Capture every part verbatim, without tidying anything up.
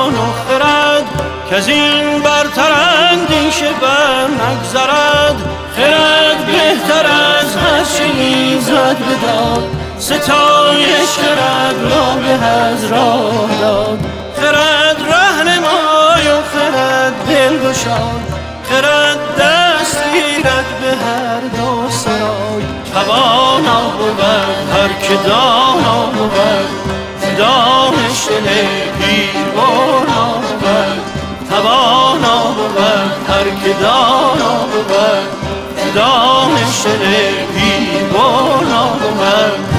جان و خرد که از این برتر اندیشه بر نگذرد. خرد بهتر از هر چه ایزد بداد، ستایش خرد را به از راه داد. خرد رهنمای و خرد دلگشای، خرد دست گیرد به هر دو سرای. توانا بود هر که دانا بود، دانش دل پیربانا بود. توانا بود هر که دانا بود، دانش دل پیربانا بود.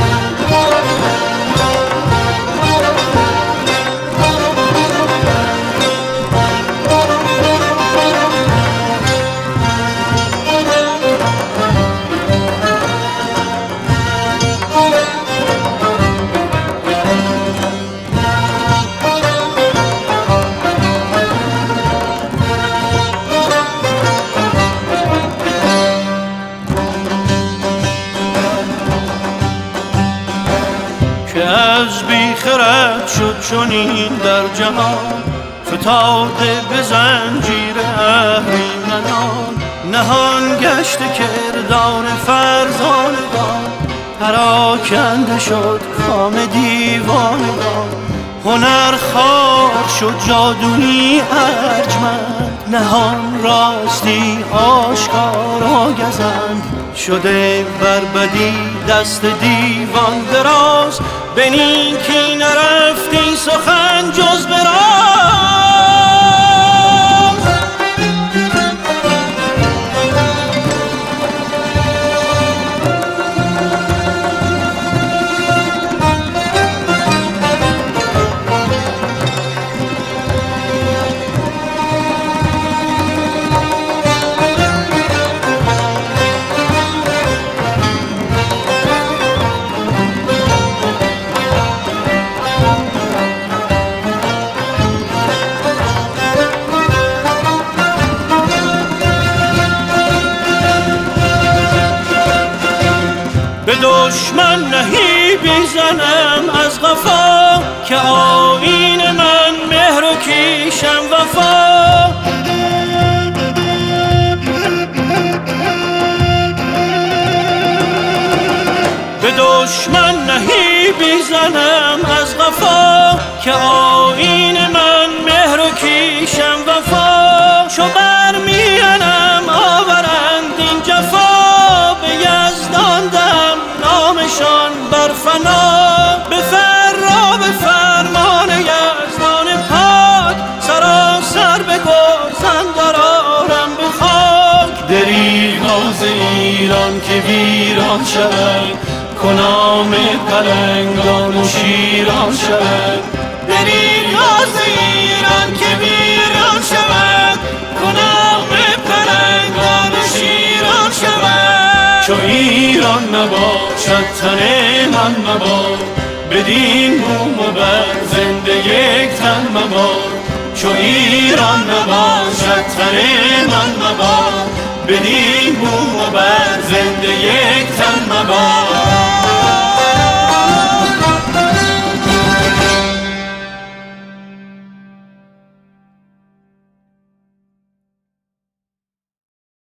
که از بی خرد شد چنین در جهان، فتاده به زنجیر اهریمنان. نهان گشت کردار فرزانگان، پراکنده شد کام دیوانگان. هنر خوار شد جادویی ارجمند، نهان راستی آشکارا گزند. شده بر بدی دست دیوان دراز، به نیکی نرفتی سخن جز به راز. به دشمن نهی بیزنم از غفا، که آیین من مهر و کیشم وفا. به دشمن نهی بیزنم از غفا، که آیین من مهر و کیشم وفا. چو برمیانم آورند این جفا، به یزدان دم نامشان بر فنا. به فرا به فرمان یزدان پاک، سراسر به گرزن درآرم به خاک. دریغ از ایران که ویران شود، کنام پلنگان و شیران شود. دریغ از ایران که ویران شود، کنام پلنگان و شیران شود. چو ایران نباشد تن من مباد، بدین بوم و بر زنده یک تن مباد. چو ایران نباشد تن من مباد، بدین بوم و بر زنده یک تن مباد.